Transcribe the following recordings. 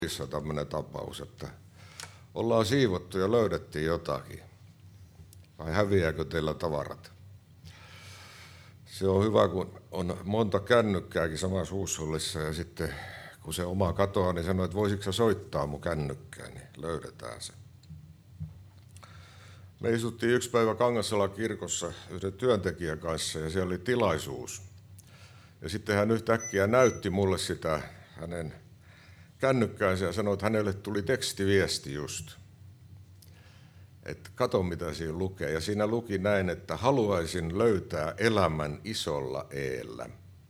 tämmöinen tapaus, että ollaan siivottu ja löydettiin jotakin. Vai häviääkö teillä tavarat? Se on hyvä, kun on monta kännykkääkin samassa huushollissa ja sitten kun se oma katoaa, niin sanoo, että voisitko sä soittaa mun kännykkään, niin löydetään se. Me istuttiin yksi päivä Kangassalan kirkossa yhden työntekijän kanssa ja siellä oli tilaisuus. Ja sitten hän yhtäkkiä näytti mulle sitä hänen kännykkäänsä ja sanoi, että hänelle tuli tekstiviesti just. Että kato mitä siinä lukee. Ja siinä luki näin, että haluaisin löytää elämän isolla eellä.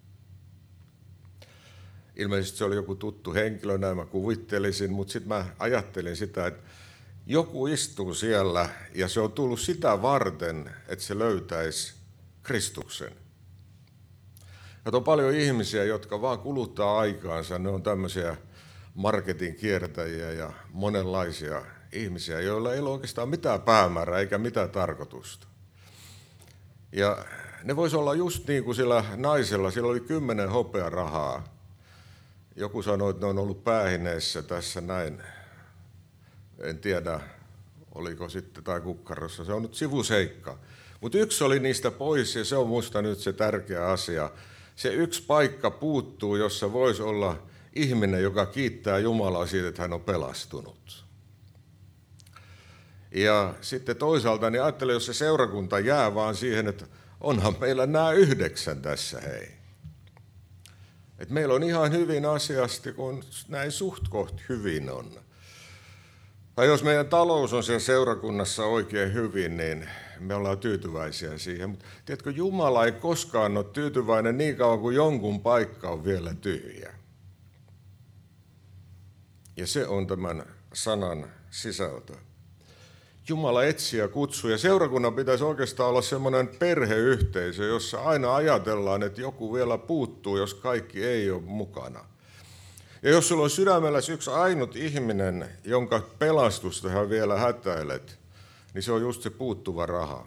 Ilmeisesti se oli joku tuttu henkilö, näin mä kuvittelisin, mutta sitten mä ajattelin sitä, että joku istuu siellä ja se on tullut sitä varten, että se löytäisi Kristuksen. Ja on paljon ihmisiä, jotka vaan kuluttaa aikaansa, ne on tämmöisiä marketin kiertäjiä ja monenlaisia ihmisiä, joilla ei ole oikeastaan mitään päämäärää eikä mitään tarkoitusta. Ja ne voisi olla just niin kuin sillä naisella, sillä oli 10 hopearahaa. Joku sanoi, että ne on ollut päähineessä tässä näin. En tiedä, oliko sitten tai kukkarossa. Se on nyt sivuseikka. Mutta yksi oli niistä pois ja se on musta nyt se tärkeä asia. Se yksi paikka puuttuu, jossa voisi olla ihminen, joka kiittää Jumalaa siitä, että hän on pelastunut. Ja sitten toisaalta niin ajattelen, jos se seurakunta jää vaan siihen, että onhan meillä nämä 9 tässä, hei. Että meillä on ihan hyvin asiasti, kun näin suht koht hyvin on. Tai jos meidän talous on siellä seurakunnassa oikein hyvin, niin me ollaan tyytyväisiä siihen. Mutta tiedätkö, Jumala ei koskaan ole tyytyväinen niin kauan kuin jonkun paikka on vielä tyhjä. Ja se on tämän sanan sisältö. Jumala etsii ja kutsuu, ja seurakunnan pitäisi oikeastaan olla semmoinen perheyhteisö, jossa aina ajatellaan, että joku vielä puuttuu, jos kaikki ei ole mukana. Ja jos sulla on sydämelläsi yksi ainut ihminen, jonka pelastusta hän vielä hätäilet, niin se on just se puuttuva raha.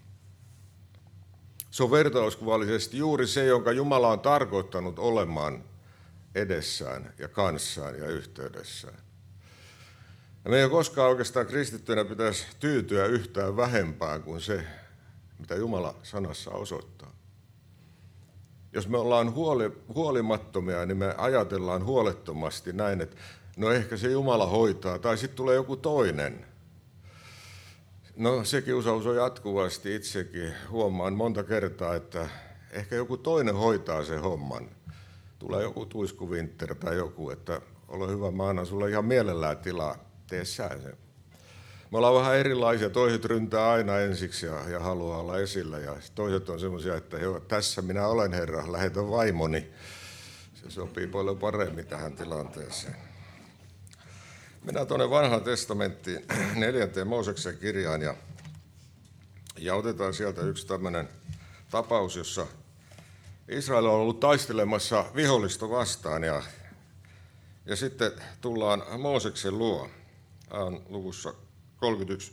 Se on vertauskuvallisesti juuri se, jonka Jumala on tarkoittanut olemaan edessään ja kanssaan ja yhteydessään. Ja me ei koskaan oikeastaan kristittyinä pitäisi tyytyä yhtään vähempään kuin se, mitä Jumala sanassa osoittaa. Jos me ollaan huolimattomia, niin me ajatellaan huolettomasti näin, että no ehkä se Jumala hoitaa, tai sitten tulee joku toinen. No se kiusaus on jatkuvasti itsekin. Huomaan monta kertaa, että ehkä joku toinen hoitaa sen homman. Tulee joku Tuisku Winter tai joku, että ole hyvä, mä annan sulle ihan mielellään tilaa. Tee sä sen. Me ollaan vähän erilaisia. Toiset ryntää aina ensiksi ja haluaa olla esillä. Ja toiset on semmoisia, että tässä minä olen Herra, lähetän vaimoni. Se sopii paljon paremmin tähän tilanteeseen. Mennään tuonne Vanhaan testamenttiin 4. Mooseksen kirjaan ja otetaan sieltä yksi tämmöinen tapaus, jossa Israel on ollut taistelemassa vihollista vastaan ja sitten tullaan Mooseksen luo. Luvussa 31.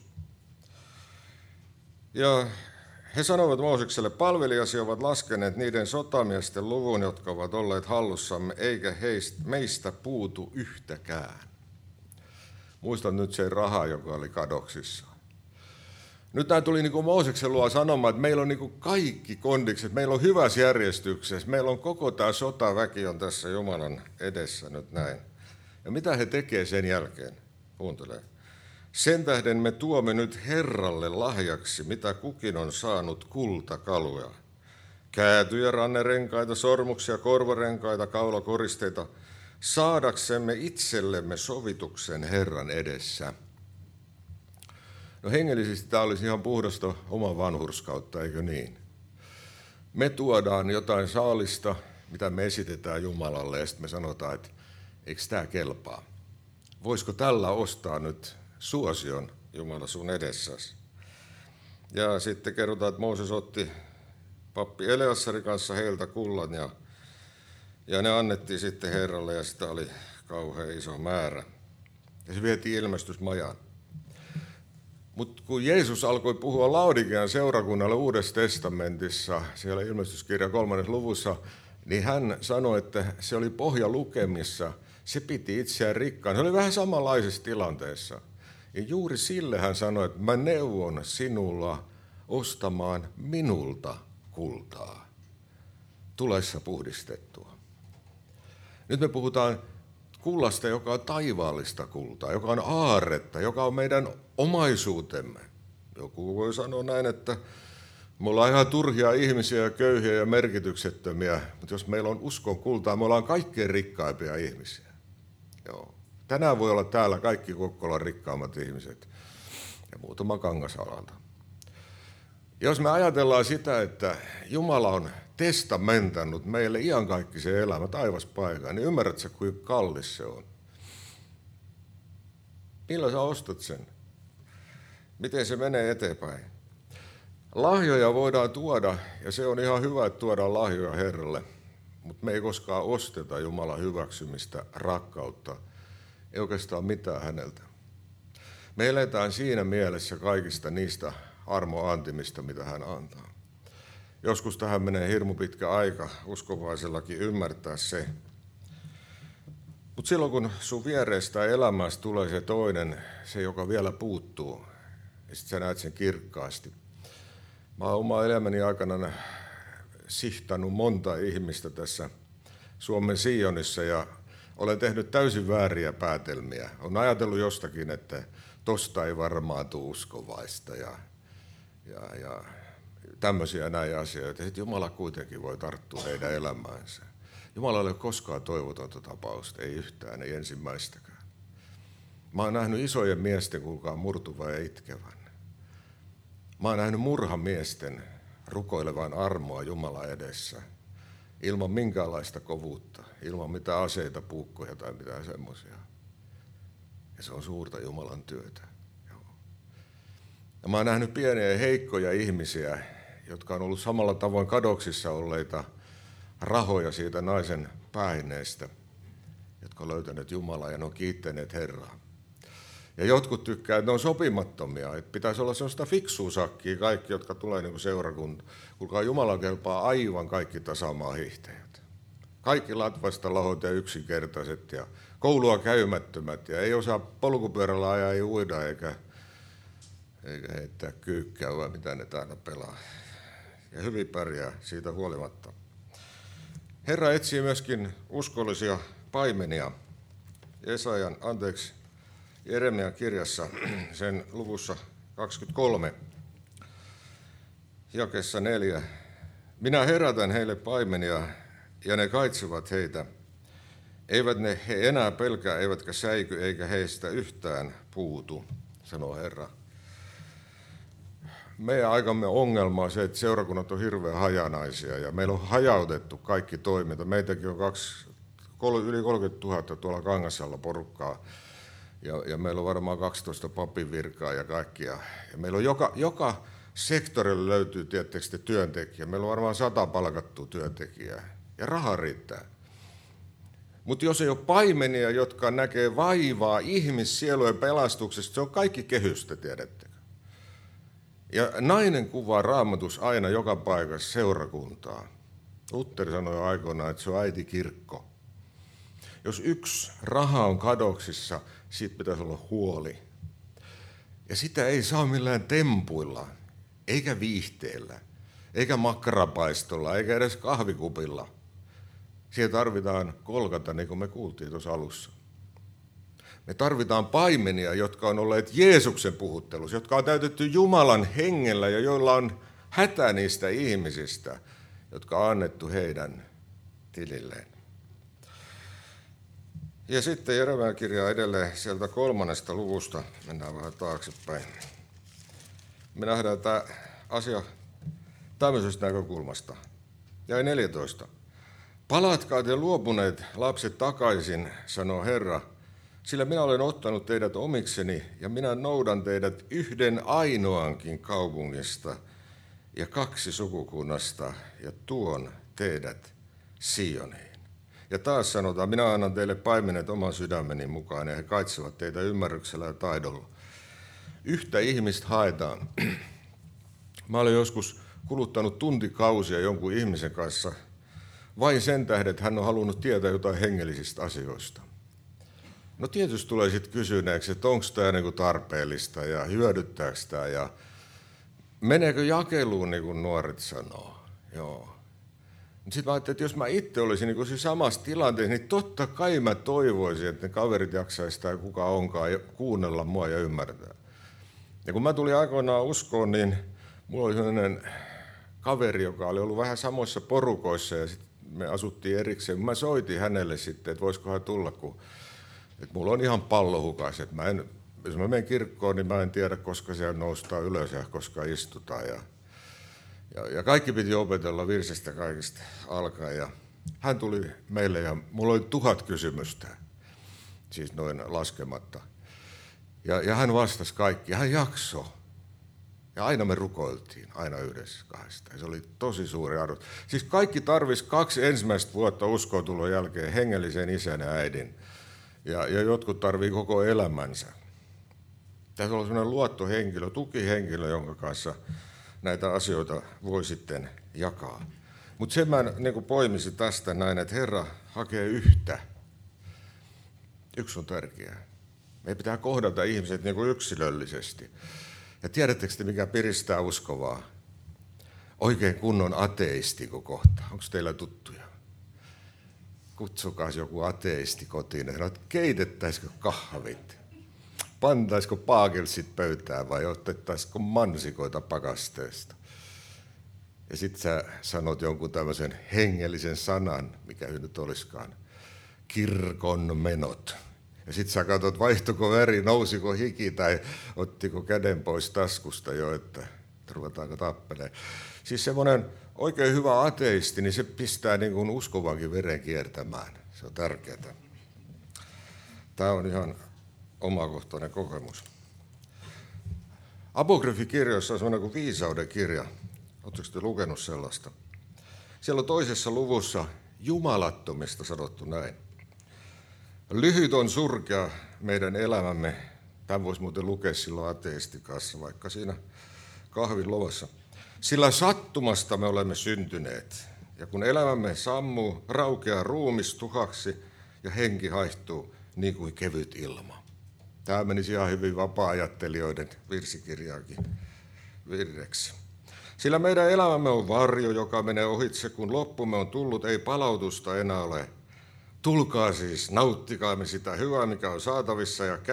Ja he sanovat Moosekselle, palvelijasi ovat laskeneet niiden sotamiesten luvun, jotka ovat olleet hallussamme, eikä meistä puutu yhtäkään. Muistan nyt sen raha, joka oli kadoksissa. Nyt tämä tuli niin kuin Mooseksen luo sanomaan, että meillä on niin kuin kaikki kondikset, meillä on hyvässä järjestyksessä, meillä on koko tämä sotaväki on tässä Jumalan edessä nyt näin. Ja mitä he tekee sen jälkeen? Kuuntele. Sen tähden me tuomme nyt Herralle lahjaksi, mitä kukin on saanut kultakaluja. Käätyjä, rannerenkaita, sormuksia, korvarenkaita, kaulakoristeita, saadaksemme itsellemme sovituksen Herran edessä. No hengellisesti tämä olisi ihan puhdasta oman vanhurskautta, eikö niin? Me tuodaan jotain saalista, mitä me esitetään Jumalalle, ja sitten me sanotaan, että eikö tämä kelpaa? Voisiko tällä ostaa nyt suosion Jumala sun edessäsi? Ja sitten kerrotaan, että Mooses otti pappi Eleassarin kanssa heiltä kullan ja ne annettiin sitten Herralle ja sitä oli kauhean iso määrä. Ja se vietiin ilmestysmajaan. Mutta kun Jeesus alkoi puhua Laodikean seurakunnalle Uudessa testamentissa, siellä ilmestyskirja 3. luvussa, niin hän sanoi, että se oli pohjalukemissa Se piti itseään rikkaan. Se oli vähän samanlaisessa tilanteessa. Ja juuri sille hän sanoi, että mä neuvon sinulla ostamaan minulta kultaa, tulessa puhdistettua. Nyt me puhutaan kullasta, joka on taivaallista kultaa, joka on aarretta, joka on meidän omaisuutemme. Joku voi sanoa näin, että me ollaan ihan turhia ihmisiä, köyhiä ja merkityksettömiä, mutta jos meillä on uskon kultaa, me ollaan kaikkein rikkaimpia ihmisiä. Joo. Tänään voi olla täällä kaikki Kokkolan rikkaammat ihmiset ja muutama Kangasalalta. Jos me ajatellaan sitä, että Jumala on testamentannut meille iankaikkisen elämä taivaspaikan, niin ymmärrätkö, kuinka kallis se on? Millä sä ostat sen? Miten se menee eteenpäin? Lahjoja voidaan tuoda, ja se on ihan hyvä, että tuodaan lahjoja Herralle, mutta me ei koskaan osteta Jumalan hyväksymistä, rakkautta, ei oikeastaan mitään häneltä. Me eletään siinä mielessä kaikista niistä armoantimista, mitä hän antaa. Joskus tähän menee hirmu pitkä aika uskovaisellakin ymmärtää se. Mutta silloin kun sun vierestä elämästä tulee se toinen, se joka vielä puuttuu, ja sit sä näet sen kirkkaasti. Mä oon oma elämäni aikana sihtannut monta ihmistä tässä Suomen Sionissa ja olen tehnyt täysin vääriä päätelmiä. Olen ajatellut jostakin, että tosta ei varmaan tule uskovaista ja tämmöisiä näin asioita. Sitten Jumala kuitenkin voi tarttua heidän elämäänsä. Jumala ei ole koskaan toivotonta tapausta, ei yhtään, ei ensimmäistäkään. Mä oon nähnyt isojen miesten, kuulkaa, murtuvan ja itkevän. Mä oon nähnyt murhamiesten rukoilevan armoa Jumala edessä, ilman minkäänlaista kovuutta, ilman mitään aseita, puukkoja tai mitään semmoisia. Ja se on suurta Jumalan työtä. Ja mä oon nähnyt pieniä ja heikkoja ihmisiä, jotka on ollut samalla tavoin kadoksissa olleita rahoja siitä naisen päähineestä, jotka on löytäneet Jumalaa ja ne on kiittäneet Herraa. Ja jotkut tykkää, että ne on sopimattomia, että pitäisi olla sellaista fiksuusakkia kaikki, jotka tulee niin kuin seurakunta. Kuulkaa, Jumala kelpaa aivan kaikki tasamaahiihtäjät. Kaikki latvasta lahot ja yksinkertaiset ja koulua käymättömät ja ei osaa polkupyörällä ajaa, ei uida eikä heittää kyykkää, vai mitä ne täällä pelaa. Ja hyvin pärjää siitä huolimatta. Herra etsii myöskin uskollisia paimenia. Jeremian kirjassa, sen luvussa 23, jakeessa 4. Minä herätän heille paimenia, ja ne kaitsevat heitä. Eivät he enää pelkää, eivätkä säiky, eikä heistä yhtään puutu, sanoo Herra. Meidän aikamme ongelma on se, että seurakunnat on hirveän hajanaisia, ja meillä on hajautettu kaikki toiminta. Meitäkin on yli 30 000 tuolla Kangasalla porukkaa. Ja meillä on varmaan 12 papin virkaa ja kaikkia. Ja meillä on joka sektorilla löytyy tietysti työntekijä. Meillä on varmaan 100 palkattua työntekijää. Ja raha riittää. Mutta jos ei ole paimenia, jotka näkee vaivaa ihmissielujen pelastuksesta, se on kaikki kehystä, tiedättekö? Ja nainen kuvaa Raamatus aina joka paikassa seurakuntaa. Luther sanoi aikoinaan, että se on äitikirkko. Jos yksi raha on kadoksissa, siitä pitäisi olla huoli. Ja sitä ei saa millään tempuilla, eikä viihteellä, eikä makkarapaistolla, eikä edes kahvikupilla. Siellä tarvitaan kolkata, niin kuin me kuultiin tuossa alussa. Me tarvitaan paimenia, jotka on olleet Jeesuksen puhuttelussa, jotka on täytetty Jumalan hengellä ja joilla on hätä niistä ihmisistä, jotka on annettu heidän tililleen. Ja sitten Jeremian kirjaa edelleen sieltä 3. luvusta, mennään vähän taaksepäin. Me nähdään tämä asia tämmöisestä näkökulmasta. Jäi 14. Palatkaa te luopuneet lapset takaisin, sanoo Herra, sillä minä olen ottanut teidät omikseni ja minä noudan teidät yhden ainoankin kaupungista ja 2 sukukunnasta ja tuon teidät Sioniin. Ja taas sanotaan, minä annan teille paimenet oman sydämeni mukaan ja he kaitsevat teitä ymmärryksellä ja taidolla. Yhtä ihmistä haetaan. Mä olen joskus kuluttanut tuntikausia jonkun ihmisen kanssa vain sen tähden, että hän on halunnut tietää jotain hengellisistä asioista. No tietysti tulee sitten kysyneeksi, että onko tämä niinku tarpeellista ja hyödyttääkö tämä ja meneekö jakeluun, niin kuin nuoret sanoo. Joo. Sitten mä ajattelin, että jos mä itse olisin niin siinä samassa tilanteessa, niin totta kai mä toivoisin, että ne kaverit jaksaisivat tai kuka onkaan kuunnella mua ja ymmärtää. Ja kun mä tulin aikoinaan uskoon, niin mulla oli sellainen kaveri, joka oli ollut vähän samoissa porukoissa ja sitten me asuttiin erikseen. Mä soitin hänelle sitten, että voisikohan tulla, että mulla on ihan pallohukas, että jos mä menen kirkkoon, niin mä en tiedä, koska siellä noustaan ylös ja koska istutaan. Ja kaikki piti opetella virsestä kaikista alkaen. Ja hän tuli meille ja mulla oli 1000 kysymystä, siis noin laskematta. Ja hän vastasi kaikki, hän jaksoi. Ja aina me rukoiltiin, aina yhdessä kahdesta. Ja se oli tosi suuri arvo. Siis kaikki tarvisi 2 ensimmäistä vuotta uskontulon jälkeen hengellisen isän ja äidin. Ja jotkut tarvii koko elämänsä. Tässä on sellainen luottohenkilö, tukihenkilö, jonka kanssa näitä asioita voi sitten jakaa. Mutta sen mä niin poimisin tästä näin, että Herra hakee yhtä. Yksi on tärkeää. Meidän pitää kohdata ihmiset niin yksilöllisesti. Ja tiedättekö te, mikä piristää uskovaa? Oikein kunnon ateistikko kohta. Onko teillä tuttuja? Kutsukaa joku ateisti kotiin ja sanoo, että keitettäisikö kahvit? Pantaisiko paakelsit pöytään vai otettaisiko mansikoita pakasteesta? Ja sitten sä sanot jonkun tämmöisen hengellisen sanan, mikä nyt olisikaan, kirkon menot. Ja sitten sä katsot, vaihtuiko väri, nousiko hiki tai ottiko käden pois taskusta jo, että ruvetaanko tappelemaan. Siis semmoinen oikein hyvä ateisti, niin se pistää niin kuin uskovankin veren kiertämään. Se on tärkeää. Tämä on ihan omakohtainen kokemus. Apokryfikirjoissa on semmoinen kuin viisauden kirja. Oletteko te lukenut sellaista? Siellä on 2. luvussa jumalattomista sanottu näin. Lyhyt on surkea meidän elämämme. Tämän voisi muuten lukea silloin ateistikassa, vaikka siinä kahvin lovassa. Sillä sattumasta me olemme syntyneet. Ja kun elämämme sammuu, raukeaa ruumis tuhaksi ja henki haihtuu niin kuin kevyt ilma. Tämä menisi ihan hyvin vapaa-ajattelijoiden virsikirjaakin virreksi. Sillä meidän elämämme on varjo, joka menee ohitse, kun loppumme on tullut, ei palautusta enää ole. Tulkaa siis, nauttikaamme sitä hyvää, mikä on saatavissa, ja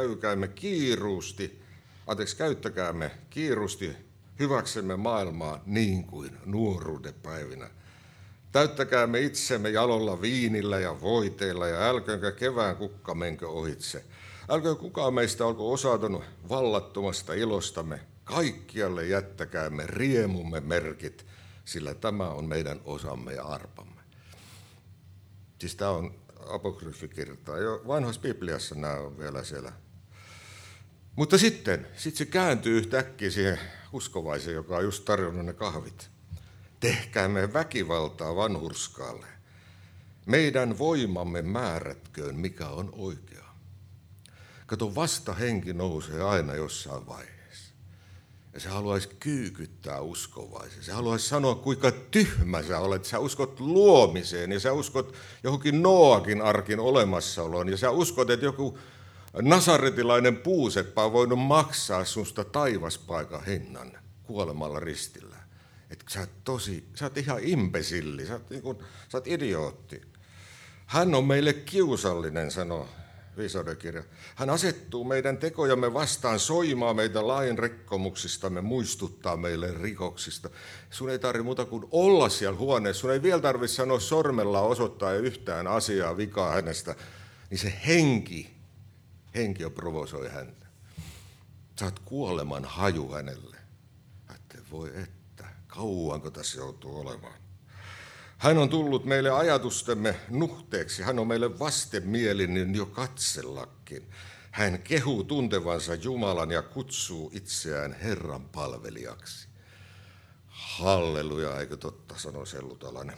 käyttäkäämme kiirusti hyväksemme maailmaa niin kuin nuoruuden päivinä. Täyttäkäämme itsemme jalolla viinillä ja voiteilla, ja älköönkä kevään kukka menkö ohitse. Älköön kukaan meistä olko osaton vallattomasta ilostamme. Kaikkialle jättäkäämme riemumme merkit, sillä tämä on meidän osamme ja arpamme. Siis tämä on apokryfikirta. Jo vanhassa Bibliassa nämä on vielä siellä. Mutta sitten se kääntyy yhtäkkiä siihen uskovaiseen, joka on just tarjonnut ne kahvit. Tehkäämme väkivaltaa vanhurskaalle. Meidän voimamme määrätköön, mikä on oikea. Kato, vastahenki nousee aina jossain vaiheessa. Ja se haluaisi kyykyttää uskovaisen. Se haluaisi sanoa, kuinka tyhmä sä olet. Sä uskot luomiseen ja sä uskot johonkin Noakin arkin olemassaoloon. Ja sä uskot, että joku nasaretilainen puuseppä on voinut maksaa susta taivaspaikan hinnan kuolemalla ristillä. Että sä oot ihan imbesilli, sä oot idiootti. Hän on meille kiusallinen, sanoo viisauden kirja. Hän asettuu meidän tekojamme vastaan, soimaa meitä lain rikkomuksistamme, muistuttaa meille rikoksista. Sun ei tarvitse muuta kuin olla siellä huoneessa. Sun ei vielä tarvitse sanoa sormella osoittaa yhtään asiaa, vikaa hänestä. Niin se henki jo provosoi häntä. Sä oot kuoleman haju hänelle. Voi että, kauanko tässä joutuu olemaan. Hän on tullut meille ajatustemme nuhteeksi. Hän on meille vastenmielinen jo katsellakin. Hän kehuu tuntevansa Jumalan ja kutsuu itseään Herran palvelijaksi. Halleluja, eikö totta, sanoi Sellutalainen.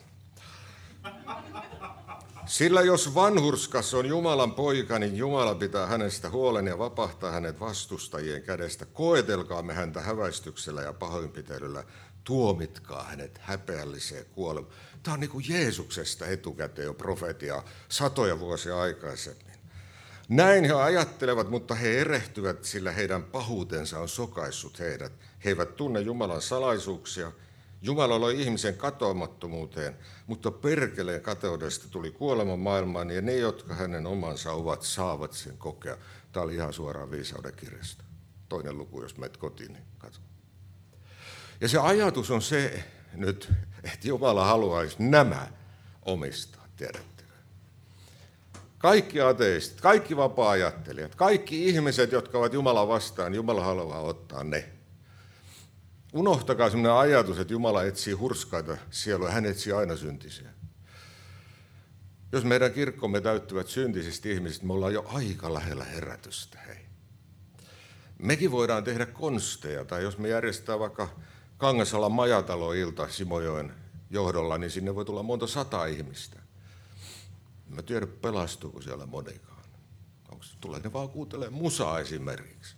Sillä jos vanhurskas on Jumalan poika, niin Jumala pitää hänestä huolen ja vapahtaa hänet vastustajien kädestä. Koetelkaamme häntä häväistyksellä ja pahoinpitelyllä. Tuomitkaa hänet häpeälliseen kuolemaan. Tämä on niin kuin Jeesuksesta etukäteen jo profetiaa 100 vuosia aikaisemmin. Näin he ajattelevat, mutta he erehtyvät, sillä heidän pahuutensa on sokaissut heidät. He eivät tunne Jumalan salaisuuksia. Jumala loi ihmisen katoamattomuuteen, mutta perkeleen kateudesta tuli kuolema maailmaan, ja ne, jotka hänen omansa ovat, saavat sen kokea. Tämä oli ihan suoraan Viisauden kirjasta. 2. luku, jos menet kotiin, niin katso. Ja se ajatus on se nyt, että Jumala haluaisi nämä omistaa, tiedättekö? Kaikki ateistit, kaikki vapaa-ajattelijat, kaikki ihmiset, jotka ovat Jumalan vastaan, Jumala haluaa ottaa ne. Unohtakaa sellainen ajatus, että Jumala etsii hurskaita sieluja, hän etsii aina syntisiä. Jos meidän kirkkomme täyttyvät syntisistä ihmisistä, me ollaan jo aika lähellä herätystä. Hei. Mekin voidaan tehdä konsteja, tai jos me järjestetään vaikka Kangasalan majataloilta Simojoen johdolla, niin sinne voi tulla monta 100 ihmistä. Mä tiedän, pelastuuko siellä monikaan. Tulee ne vaan kuuntelemaan musaa esimerkiksi.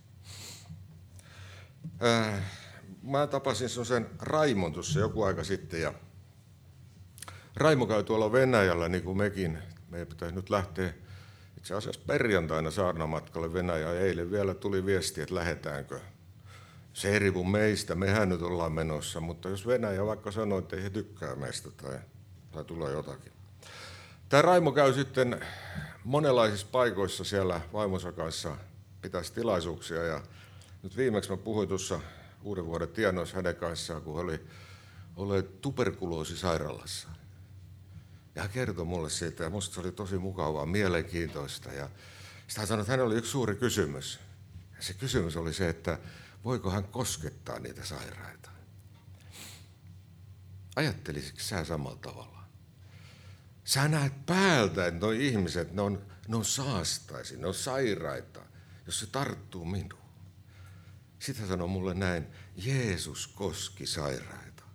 Mä tapasin sen Raimon tuossa joku aika sitten, ja Raimo käy tuolla Venäjällä, niin kuin mekin. Meidän pitäisi nyt lähteä itse asiassa perjantaina saarnamatkalle Venäjään. Eilen vielä tuli viesti, että lähdetäänkö. Se ei riipu meistä, mehän nyt ollaan menossa, mutta jos Venäjä vaikka sanoo, että ei he tykkää meistä tai tulee jotakin. Tämä Raimo käy sitten monenlaisissa paikoissa siellä vaimonsa kanssa, pitäisi tilaisuuksia, ja nyt viimeksi mä puhuin tuossa uuden vuoden tienoissa hänen kanssaan, kun hän oli tuberkuloosisairaalassa. Ja hän kertoi mulle siitä, ja musta se oli tosi mukavaa, mielenkiintoista. Ja sitten hän sanoi, että hänellä oli yksi suuri kysymys. Ja se kysymys oli se, että voiko hän koskettaa niitä sairaita. Ajattelisitko sä samalla tavalla? Sä näet päältä, että nuo ihmiset, ne on saastaisia, ne on sairaita, jos se tarttuu minuun. Sitten hän sanoi mulle näin, Jeesus koski sairaita.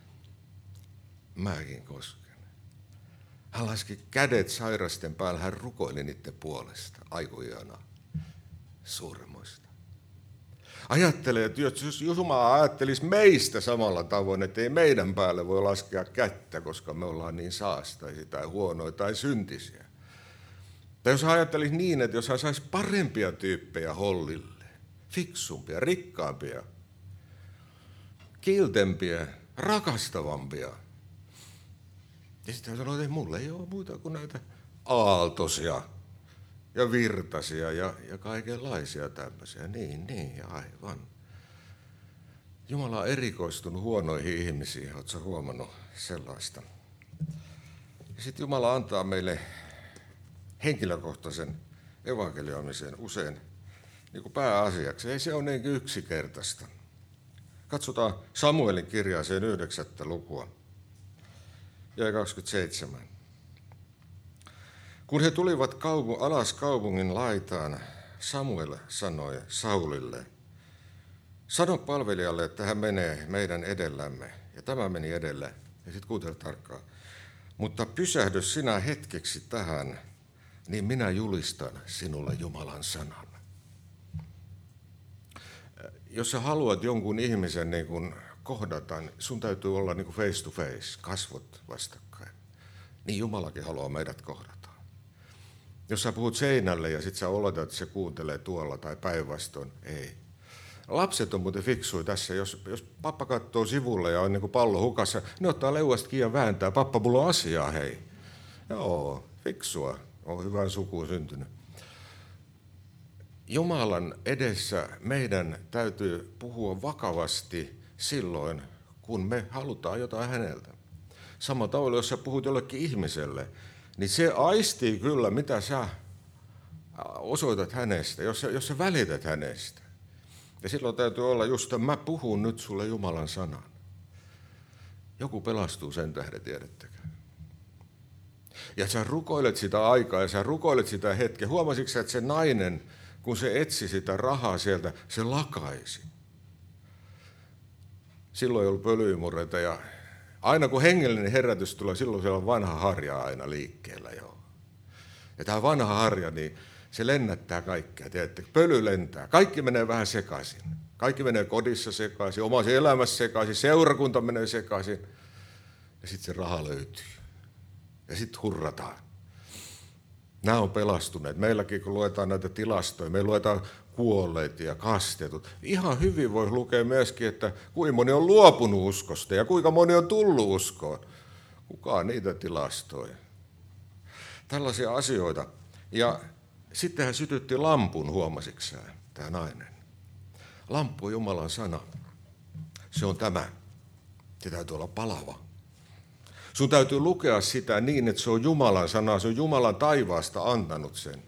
Mäkin kosken. Hän laski kädet sairasten päällä, hän rukoili niiden puolesta. Aiku ihanaa. Suuremmoista. Ajattelee, että jos Jumala ajattelisi meistä samalla tavoin, että ei meidän päälle voi laskea kättä, koska me ollaan niin saastaisia tai huonoja tai syntisiä. Tai jos hän ajattelisi niin, että jos hän saisi parempia tyyppejä hollille, fiksumpia, rikkaampia, kiltempiä, rakastavampia. Ja sitten hän sanoi, että mulle ei ole muuta kuin näitä aaltoisia ja virtaisia ja kaikenlaisia tämmöisiä. Niin, ja aivan. Jumala on erikoistunut huonoihin ihmisiin, ootko sä huomannut sellaista? Ja sitten Jumala antaa meille henkilökohtaisen evankelioimisen usein niin kuin pääasiaksi. Ei se ole niin yksinkertaista. Katsotaan Samuelin kirjaa, sen 9. lukua. Ja 27. Kun he tulivat alas kaupungin laitaan, Samuel sanoi Saulille, sano palvelijalle, että hän menee meidän edellämme. Ja tämä meni edellä. Ja sitten kuuntele tarkkaan. Mutta pysähdy sinä hetkeksi tähän, niin minä julistan sinulle Jumalan sanan. Jos sä haluat jonkun ihmisen niin kun kohdata, niin sun täytyy olla niin kuin face to face, kasvot vastakkain. Niin Jumalakin haluaa meidät kohdata. Jos sä puhut seinälle ja sit sä oletat, että se kuuntelee tuolla tai päinvastoin, ei. Lapset on muuten fiksuja tässä. Jos pappa katsoo sivulle ja on niin kuin pallo hukassa, ne ottaa leuasta kiinni ja vääntää. Pappa, mulla on asiaa, hei. Joo, fiksua. On hyvään sukuun syntynyt. Jumalan edessä meidän täytyy puhua vakavasti silloin, kun me halutaan jotain häneltä. Samalla tavalla, jos sä puhut jollekin ihmiselle, niin se aistii kyllä, mitä sä osoitat hänestä, jos sä välität hänestä. Ja silloin täytyy olla just, että mä puhun nyt sulle Jumalan sanan. Joku pelastuu sen tähden, tiedättekö? Ja sä rukoilet sitä aikaa ja sä rukoilet sitä hetkeä. Huomasitko sä, että se nainen, kun se etsi sitä rahaa sieltä, se lakaisi. Silloin ei ollut pölyimurreita ja aina kun hengellinen herätys tulee, silloin siellä on vanha harja aina liikkeellä. Joo. Ja tämä vanha harja, niin se lennättää kaikkea. Tiedätte, pöly lentää. Kaikki menee vähän sekaisin. Kaikki menee kodissa sekaisin, omassa elämässä sekaisin, seurakunta menee sekaisin. Ja sitten se raha löytyy. Ja sitten hurrataan. Nämä on pelastuneet. Meilläkin kun luetaan näitä tilastoja, me luetaan kuolleet ja kastetut. Ihan hyvin voi lukea myöskin, että kuinka moni on luopunut uskosta ja kuinka moni on tullut uskoon. Kukaan niitä tilastoi. Tällaisia asioita. Ja sitten hän sytytti lampun, huomasikseen, tämä nainen. Lamppu on Jumalan sana. Se on tämä. Se täytyy olla palava. Sun täytyy lukea sitä niin, että se on Jumalan sana, se on Jumalan taivaasta antanut sen.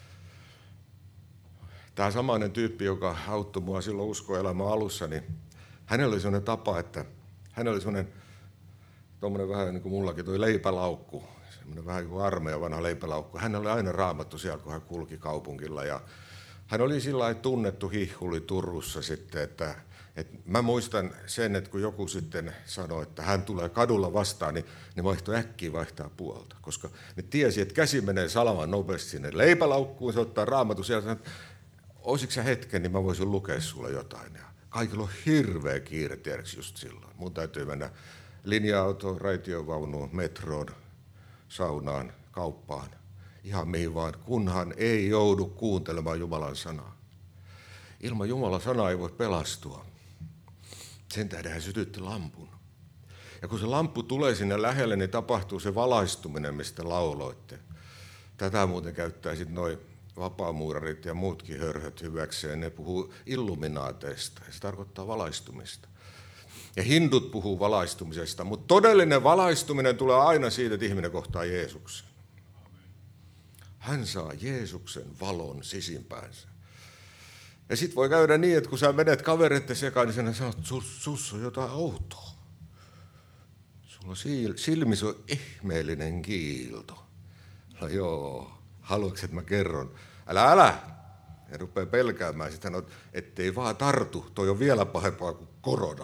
Tämä samainen tyyppi, joka auttoi mua silloin uskoelämän alussa, niin hänellä oli sellainen tapa, että hänellä oli sellainen tuommoinen vähän niin kuin mullakin toi leipälaukku, semmoinen vähän kuin armeijan vanha leipälaukku. Hänellä oli aina raamattu siellä, kun hän kulki kaupungilla ja hän oli sillä lailla tunnettu hihhuli Turussa sitten, että mä muistan sen, että kun joku sitten sanoi, että hän tulee kadulla vastaan, niin ne äkkiä vaihtaa puolta, koska ne tiesi, että käsi menee salaman nopeasti sinne leipälaukkuun, se ottaa raamatun sieltä, että olisitko sä hetken, niin mä voisin lukea sulle jotain. Ja kaikilla on hirveä kiire, tiedätkö just silloin. Mun täytyy mennä linja-autoon, raitiovaunuun, metroon, saunaan, kauppaan, ihan mihin vaan, kunhan ei joudu kuuntelemaan Jumalan sanaa. Ilman Jumalan sanaa ei voi pelastua. Sen tähden hän sytytti lampun. Ja kun se lamppu tulee sinne lähelle, niin tapahtuu se valaistuminen, mistä lauloitte. Tätä muuten käyttää sitten noi vapaamuurarit ja muutkin hörhöt hyväkseen. Ne puhuu illuminaateista. Se tarkoittaa valaistumista. Ja hindut puhuu valaistumisesta, mutta todellinen valaistuminen tulee aina siitä, että ihminen kohtaa Jeesuksen. Hän saa Jeesuksen valon sisimpäänsä. Ja sitten voi käydä niin, että kun sä menet kavereiden sekaan, niin sinä sanot, sus on jotain outoa. Sulla on silmissä on ihmeellinen kiilto. No joo, haluatko, että mä kerron? Älä! Ja rupeaa pelkäämään. Sitten sanot, ettei vaan tartu, toi on vielä pahempaa kuin korona.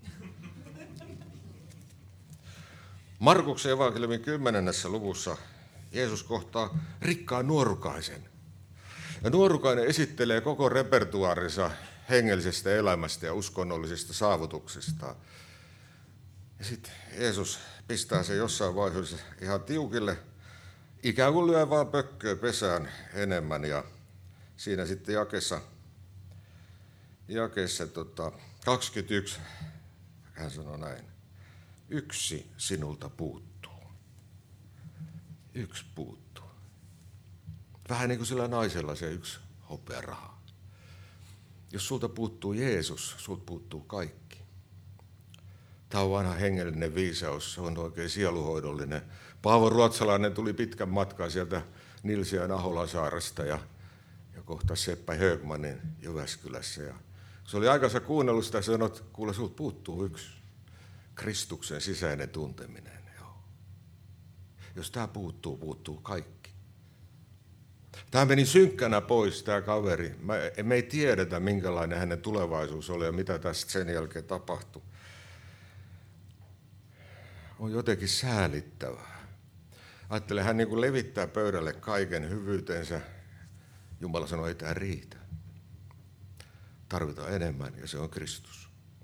Markuksen evankeliumin 10. luvussa Jeesus kohtaa rikkaan nuorukaisen. Ja nuorukainen esittelee koko repertuaarinsa hengellisestä elämästä ja uskonnollisista saavutuksista. Ja sitten Jeesus pistää sen jossain vaiheessa ihan tiukille, ikään kuin lyö vaan pökköä pesään enemmän. Ja siinä sitten jakeessa 21 hän sanoi näin. Yksi sinulta puuttuu. Yksi puuttuu. Vähän niin kuin sillä naisella se yksi hopearaha. Jos sulta puuttuu Jeesus, sulta puuttuu kaikki. Tämä on vanha hengellinen viisaus, se on oikein sieluhoidollinen. Paavo Ruotsalainen tuli pitkän matkan sieltä Nilsiän Aholasaaresta ja kohta Seppä Högmanin Jyväskylässä. Ja se oli aikansa kuunnellut sitä, sanoi, että kuule, sulta puuttuu yksi. Kristuksen sisäinen tunteminen. Joo. Jos tämä puuttuu kaikki. Tämä meni synkkänä pois, tämä kaveri. Me ei tiedetä, minkälainen hänen tulevaisuus oli ja mitä tästä sen jälkeen tapahtui. On jotenkin säälittävää. Ajattelen, hän niin kuin levittää pöydälle kaiken hyvyytensä. Jumala sanoi, ei tämä riitä. Tarvitaan enemmän ja se on Kristus.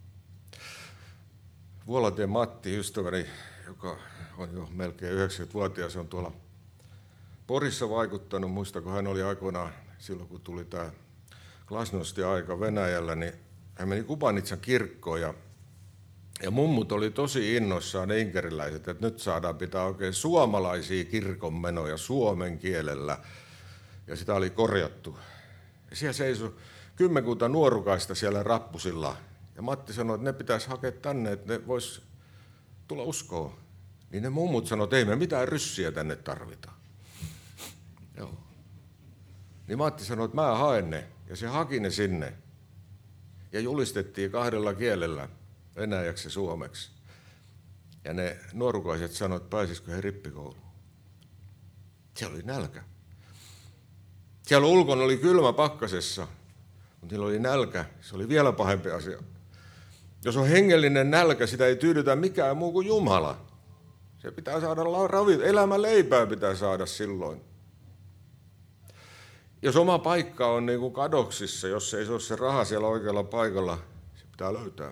Vuolatien Matti, ystäväni, joka on jo melkein 90-vuotias, on tuolla Porissa vaikuttanut. Muista, kun hän oli aikoinaan, silloin kun tuli tämä glasnosti-aika Venäjällä, niin hän meni Kubanitsan kirkkoon ja mummut oli tosi innoissaan, ne inkeriläiset, että nyt saadaan pitää oikein suomalaisia kirkonmenoja suomen kielellä. Ja sitä oli korjattu. Ja siellä seisoi kymmenkunta nuorukaista siellä rappusilla. Ja Matti sanoi, että ne pitäisi hakea tänne, että ne vois tulla uskoon. Niin ne mummut sanoi, että ei me mitään ryssiä tänne tarvita. Joo. Niin Matti sanoi, että mä haen ne. Ja se haki ne sinne. Ja julistettiin 2 kielellä, venäjäksi ja suomeksi. Ja ne nuorukaiset sanoivat, että pääsisikö he rippikouluun. Siellä oli nälkä. Siellä ulkona oli kylmä pakkasessa, mutta niillä oli nälkä. Se oli vielä pahempi asia. Jos on hengellinen nälkä, sitä ei tyydytä mikään muu kuin Jumala. Se pitää saada elämän leipää pitää saada silloin. Jos oma paikka on niin kuin kadoksissa, jos ei se ole se raha siellä oikealla paikalla, se pitää löytää.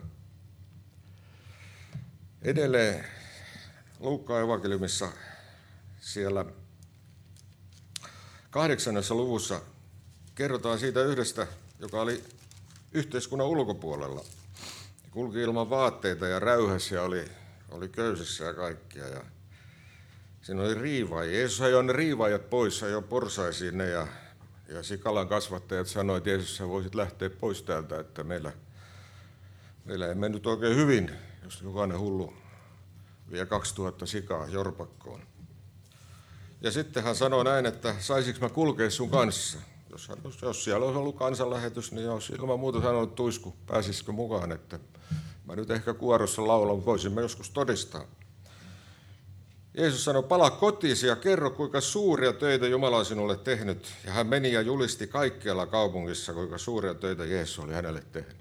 Edelleen Luukkaan evankeliumissa siellä 8. luvussa kerrotaan siitä yhdestä, joka oli yhteiskunnan ulkopuolella. Kulki ilman vaatteita ja räyhäsi ja oli köysissä ja kaikkia. Ja siinä oli riivaajia. Jeesus ajoi ne riivaajat pois, ajoi porsaisiin ne ja sikalan kasvattajat sanoivat, että Jeesus, sä voisit lähteä pois täältä, että meillä ei mennyt oikein hyvin, jos jokainen hullu vie 2000 sikaa jorpakkoon. Ja sitten hän sanoi näin, että saisinko mä kulkea sun kanssa? Jos siellä olisi ollut kansanlähetys, niin olisi ilman muuta sanonut tuisku, pääsisikö mukaan, että mä nyt ehkä kuorossa laulan, mutta voisimme joskus todistaa. Jeesus sanoi, palaa kotiisi ja kerro, kuinka suuria töitä Jumala on sinulle tehnyt. Ja hän meni ja julisti kaikkialla kaupungissa, kuinka suuria töitä Jeesus oli hänelle tehnyt.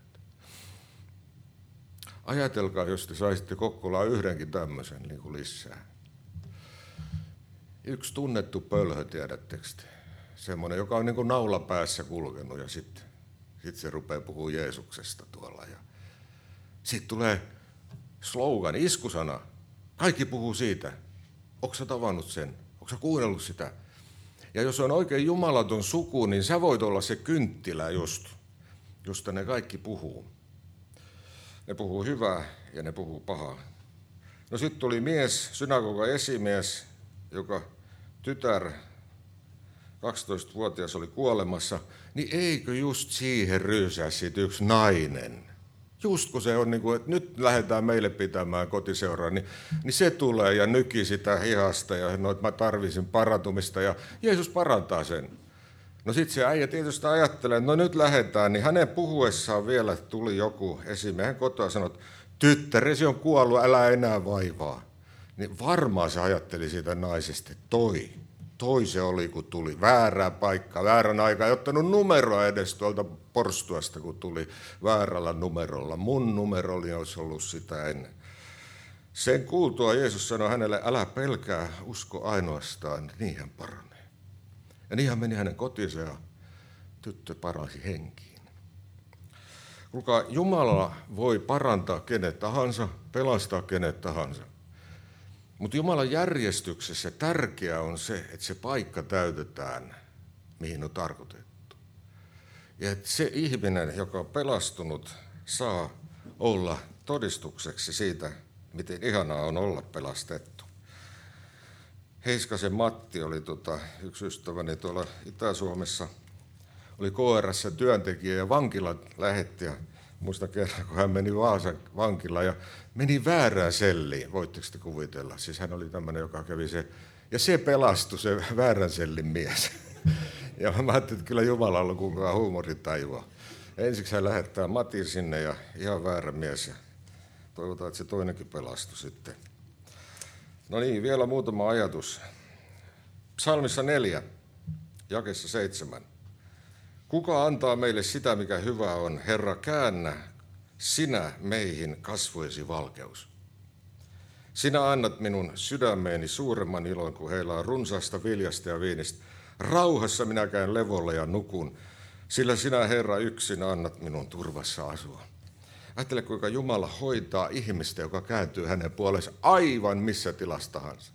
Ajatelkaa, jos te saisitte Kokkolaan yhdenkin tämmöisen niin kuin lisää. Yksi tunnettu pölhö, tiedättekö te? Semmoinen, joka on niin kuin naula päässä kulkenut ja sitten se rupeaa puhumaan Jeesuksesta tuolla. Ja sitten tulee slogan, iskusana. Kaikki puhuu siitä. Onko sä tavannut sen? Onko sä kuunnellut sitä? Ja jos on oikein jumalaton suku, niin sä voit olla se kynttilä josta ne kaikki puhuu. Ne puhuu hyvää ja ne puhuu pahaa. No sitten tuli mies, synagogan esimies, joka tytär, 12-vuotias oli kuolemassa, niin eikö just siihen ryysää sit yksi nainen? Just kun se on niin kuin, että nyt lähdetään meille pitämään kotiseuraa, niin se tulee ja nyki sitä hihasta ja no, että mä tarvisin parantumista ja Jeesus parantaa sen. No sitten se äijä tietysti ajattelee, että no nyt lähdetään, niin hänen puhuessaan vielä tuli joku esimiehen kotoa ja sanoi, että tyttäresi on kuollut, älä enää vaivaa. Niin varmaan se ajatteli siitä naisesta, että toi se oli, kun tuli väärää paikkaa, väärän aikaa, ei ottanut numeroa edes tuolta porstuasta, kun tuli väärällä numerolla. Mun numeroli olisi ollut sitä ennen. Sen kuultua Jeesus sanoi hänelle, älä pelkää, usko ainoastaan, niin hän paranee. Ja niin hän meni hänen kotiinsa ja tyttö parasi henkiin. Kuulkaa, Jumala voi parantaa kenet tahansa, pelastaa kenet tahansa. Mutta Jumalan järjestyksessä tärkeää on se, että se paikka täytetään, mihin on tarkoitettu. Ja että se ihminen, joka on pelastunut, saa olla todistukseksi siitä, miten ihanaa on olla pelastettu. Heiskasen Matti oli yksi ystäväni tuolla Itä-Suomessa. Oli KR:ssä työntekijä ja vankila lähetti. Ja muistan kerran, kun hän meni Vaasan vankilaan ja meni väärään selliin. Voitteko te kuvitella? Siis hän oli tämmöinen, joka kävi se. Ja se pelastui, se väärän sellin mies. Ja mä ajattelin, että kyllä Jumalalla on kukaan huumorintajua. Ensiksi hän lähettää Matin sinne ja ihan väärä mies. Ja toivotaan, että se toinenkin pelastui sitten. No niin, vielä muutama ajatus. Psalmissa 4, jakeessa 7. Kuka antaa meille sitä, mikä hyvä on? Herra, käännä sinä meihin kasvojesi valkeus. Sinä annat minun sydämeeni suuremman ilon, kun heillä on runsaasta viljasta ja viinistä. Rauhassa minä käyn levolle ja nukun, sillä sinä, Herra, yksin annat minun turvassa asua. Ajattele, kuinka Jumala hoitaa ihmistä, joka kääntyy hänen puoleensa aivan missä tilassa tahansa.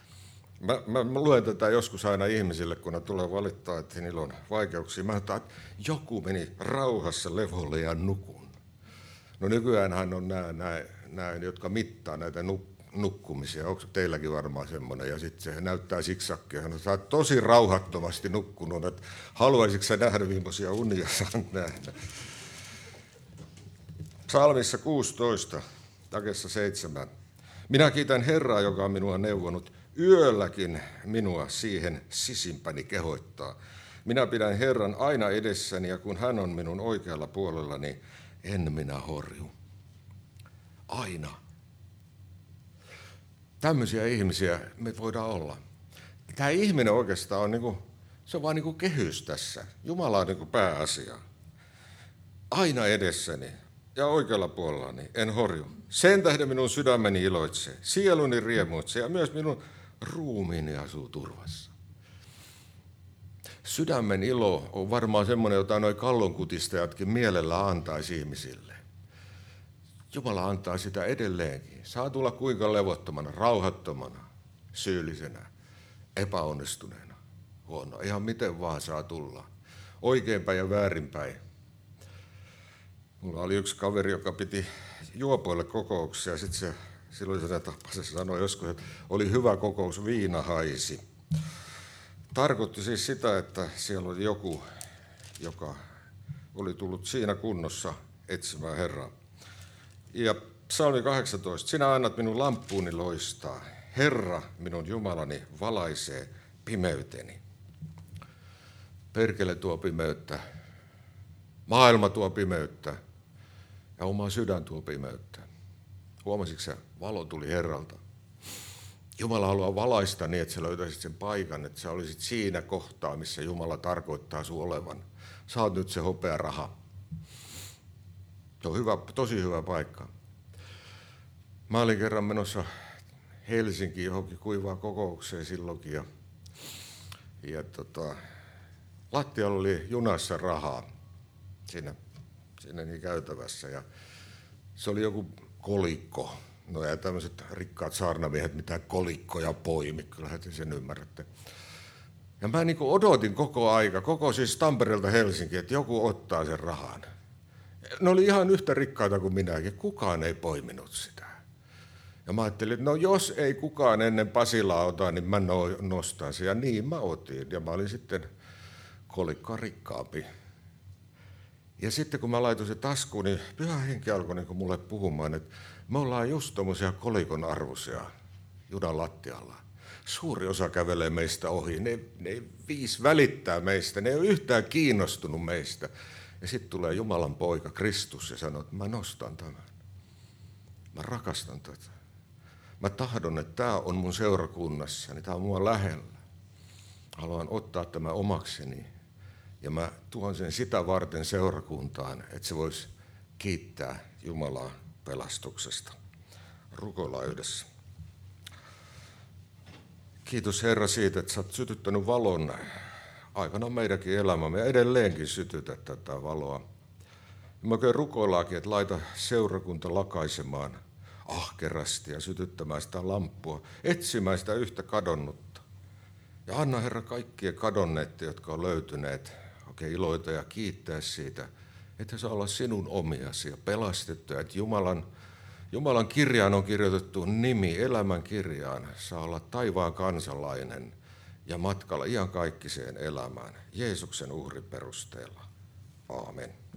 Mä luen tätä joskus aina ihmisille, kun ne tulee valittaa, että niillä on vaikeuksia. Mä ajattelin, että joku meni rauhassa levolle ja nukun. No nykyäänhän on nämä jotka mittaa näitä nukkumisia. Onko teilläkin varmaan semmoinen? Ja sitten se näyttää siksakkia. Hän on tosi rauhattomasti nukkunut, että haluaisitko sä nähdä, millaisia unia saat nähdä? Psalmissa 16, jakeessa 7. Minä kiitän Herraa, joka on minua neuvonut. Yölläkin minua siihen sisimpäni kehoittaa. Minä pidän Herran aina edessäni ja kun hän on minun oikealla puolellani, en minä horju. Aina. Tämmöisiä ihmisiä me voidaan olla. Tämä ihminen oikeastaan on, se on vaan kehys tässä. Jumala on pääasia. Aina edessäni ja oikealla puolellani en horju. Sen tähden minun sydämeni iloitsee, sieluni riemuitsee ja myös minun ruumiini asuu turvassa. Sydämen ilo on varmaan semmoinen, jota noi kallonkutistajatkin mielellä antaisi ihmisille. Jumala antaa sitä edelleenkin. Saa tulla kuinka levottomana, rauhattomana, syyllisenä, epäonnistuneena. huono. Ihan miten vaan saa tulla. Oikeinpäin ja väärinpäin. Mulla oli yksi kaveri, joka piti juopoille kokouksia. Sitten silloin se sanoi joskus, että oli hyvä kokous, viina haisi. Tarkoitti siis sitä, että siellä oli joku, joka oli tullut siinä kunnossa etsimään Herraa. Ja Psalmi 18. Sinä annat minun lamppuuni loistaa. Herra, minun Jumalani, valaisee pimeyteni. Perkele tuo pimeyttä. Maailma tuo pimeyttä. Ja oma sydän tuo pimeyttä. Huomasitko sä? Valo tuli Herralta. Jumala haluaa valaista niin, että sä löytäisit sen paikan, että sä olisit siinä kohtaa, missä Jumala tarkoittaa sun olevan. Sä oot nyt se hopea raha. Se on hyvä, tosi hyvä paikka. Mä olin kerran menossa Helsinkiin johonkin kuivaan kokoukseen silloinkin ja lattialla oli junassa rahaa siinä niin käytävässä ja se oli joku kolikko. No ja tämmöiset rikkaat saarnamiehet, mitä kolikkoja poimi, kyllähän te sen ymmärrätte. Ja mä niin kuin odotin koko siis Tampereelta Helsinkiin, että joku ottaa sen rahan. Ne oli ihan yhtä rikkaita kuin minäkin, kukaan ei poiminut sitä. Ja mä ajattelin, että no jos ei kukaan ennen Pasilaa ota, niin mä nostan sen. Ja niin mä otin, ja mä olin sitten kolikkoa rikkaampi. Ja sitten kun mä laitoin se taskuun, niin Pyhä Henki alkoi niin mulle puhumaan, että me ollaan just tommosia kolikon arvoisia junan lattialla. Suuri osa kävelee meistä ohi, ne ei viis välittää meistä, ne ei ole yhtään kiinnostunut meistä. Ja sitten tulee Jumalan poika Kristus ja sanoo, että mä nostan tämän. Mä rakastan tätä. Mä tahdon, että tämä on mun seurakunnassani, tämä on mua lähellä. Haluan ottaa tämän omakseni. Ja mä tuon sen sitä varten seurakuntaan, että se voisi kiittää Jumalaa pelastuksesta. Rukoillaan yhdessä. Kiitos Herra siitä, että sä oot sytyttänyt valon aikana meidänkin elämämme ja edelleenkin sytytät tätä valoa. Me oikein rukoillaankin, että laita seurakunta lakaisemaan ahkerasti ja sytyttämään sitä lamppua, etsimään sitä yhtä kadonnutta. Ja anna Herra kaikkien kadonneet, jotka on löytyneet, oikein iloita ja kiittää siitä, että he saa olla sinun omiasi ja pelastettuja, että Jumalan kirjaan on kirjoitettu nimi, elämän kirjaan, saa olla taivaan kansalainen ja matkalla iankaikkiseen elämään, Jeesuksen uhrin perusteella. Aamen.